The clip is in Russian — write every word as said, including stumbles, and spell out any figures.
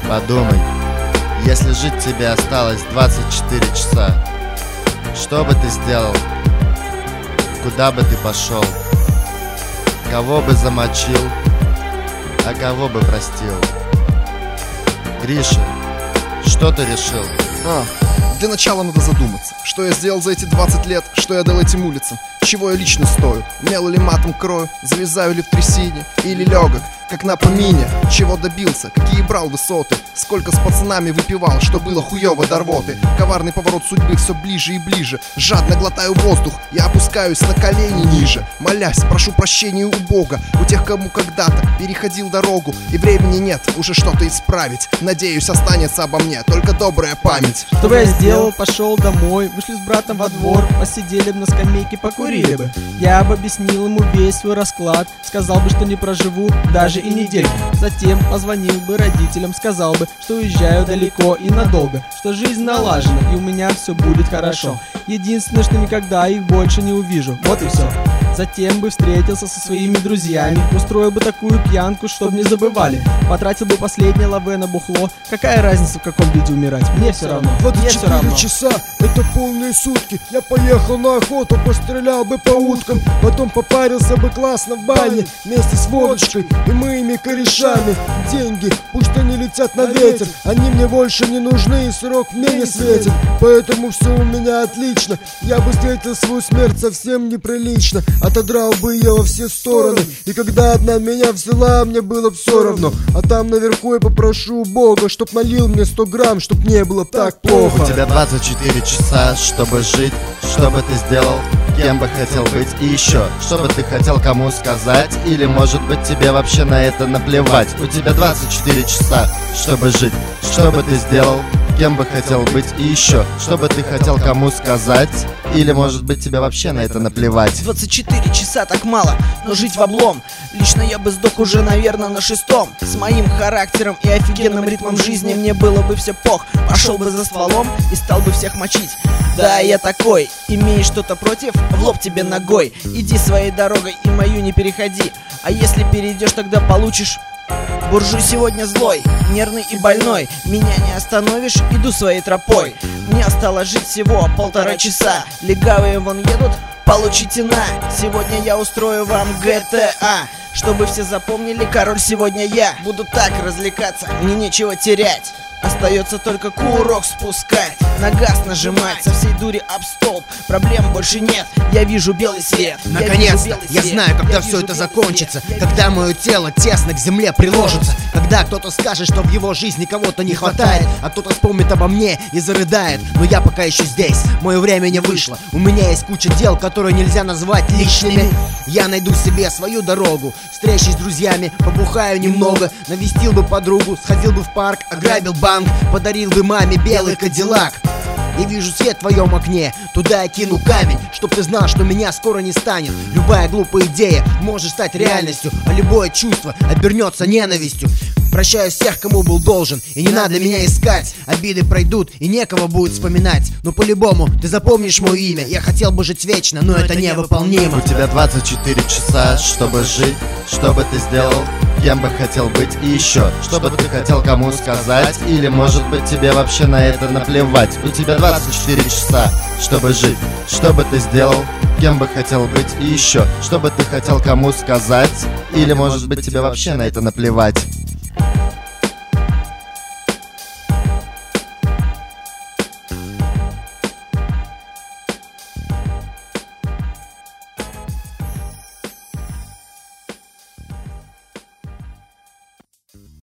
Подумай, если жить тебе осталось двадцать четыре часа, что бы ты сделал? Куда бы ты пошел? Кого бы замочил, а кого бы простил? Гриша, что ты решил? А, для начала надо задуматься, что я сделал за эти двадцать лет, что я дал этим улицам, чего я лично стою, мел или матом крою, завязаю ли в трясине или легок, как на помине, чего добился, какие брал высоты, сколько с пацанами выпивал, что было хуёво до рвоты. Коварный поворот судьбы все ближе и ближе, жадно глотаю воздух, я опускаюсь на колени ниже, молясь, прошу прощения у Бога, у тех, кому когда-то переходил дорогу, и времени нет уже что-то исправить, надеюсь, останется обо мне только добрая память. Что бы я сделал? Пошел домой, вышли с братом во двор, посидели бы на скамейке, покурили бы. Я бы объяснил ему весь свой расклад, сказал бы, что не проживу даже и недельку. Затем позвонил бы родителям, сказал бы, что уезжаю далеко и надолго, что жизнь налажена и у меня все будет хорошо. Единственное, что никогда их больше не увижу. Вот и все. Затем бы встретился со своими друзьями, устроил бы такую пьянку, чтоб не забывали. Потратил бы последнее лаве на бухло. Какая разница, в каком виде умирать? Мне все равно. Мне все равно. двадцать четыре часа, это полные сутки. Я поехал на охоту, пострелял бы по уткам, потом попарился бы классно в бане вместе с водочкой и моими корешами. Деньги, пусть они летят на ветер, они мне больше не нужны и срок мне не светит. Поэтому все у меня отлично. Я бы встретил свою смерть совсем неприлично, отодрал бы ее во все стороны. И когда одна меня взяла, мне было все равно. А там наверху я попрошу Бога, чтоб налил мне сто грамм, чтоб не было так плохо. У тебя двадцать четыре часа, чтобы жить. Что бы ты сделал? Кем бы хотел быть? И еще, что бы ты хотел кому сказать? Или может быть тебе вообще на это наплевать? У тебя двадцать четыре часа, чтобы жить. Что бы ты сделал? Кем бы хотел быть? И еще, что бы ты хотел кому сказать? Или может быть тебе вообще на это наплевать? двадцать четыре часа так мало, но жить в облом. Лично я бы сдох уже, наверное, на шестом. С моим характером и офигенным ритмом жизни мне было бы все пох. Пошел бы за стволом и стал бы всех мочить. Да, я такой. Имеешь что-то против? В лоб тебе ногой. Иди своей дорогой и мою не переходи. А если перейдешь, тогда получишь. Буржуй сегодня злой, нервный и больной. Меня не остановишь, иду своей тропой. Мне осталось жить всего полтора часа. Легавые вон едут, получите на. Сегодня я устрою вам джи ти эй, чтобы все запомнили, король сегодня я. Буду так развлекаться, мне нечего терять. Остается только курок спускать, на газ нажимать, со всей дури об столб. Проблем больше нет, я вижу белый свет. Наконец-то, я знаю, когда все это закончится. Когда мое тело тесно к земле приложится. Когда кто-то скажет, что в его жизни кого-то не хватает, а кто-то вспомнит обо мне и зарыдает. Но я пока еще здесь, мое время не вышло. У меня есть куча дел, которые нельзя назвать личными. Я найду себе свою дорогу, встречусь с друзьями, побухаю немного, навестил бы подругу, сходил бы в парк, ограбил банк, подарил бы маме белый кадиллак. Я вижу свет в твоем окне, туда я кину камень, чтоб ты знал, что меня скоро не станет. Любая глупая идея может стать реальностью, а любое чувство обернется ненавистью. Прощаю всех, кому был должен, и не надо меня искать. Обиды пройдут, и некого будет вспоминать. Но по-любому ты запомнишь мое имя. Я хотел бы жить вечно, но это невыполнимо. У тебя двадцать четыре часа, чтобы жить. Что бы ты сделал? Кем бы хотел быть? И еще, что бы ты хотел кому сказать? Или может быть тебе вообще на это наплевать? У тебя двадцать четыре часа, чтобы жить. Что бы ты сделал? Кем бы хотел быть? И еще, что бы ты хотел кому сказать? Или может быть тебе вообще на это наплевать?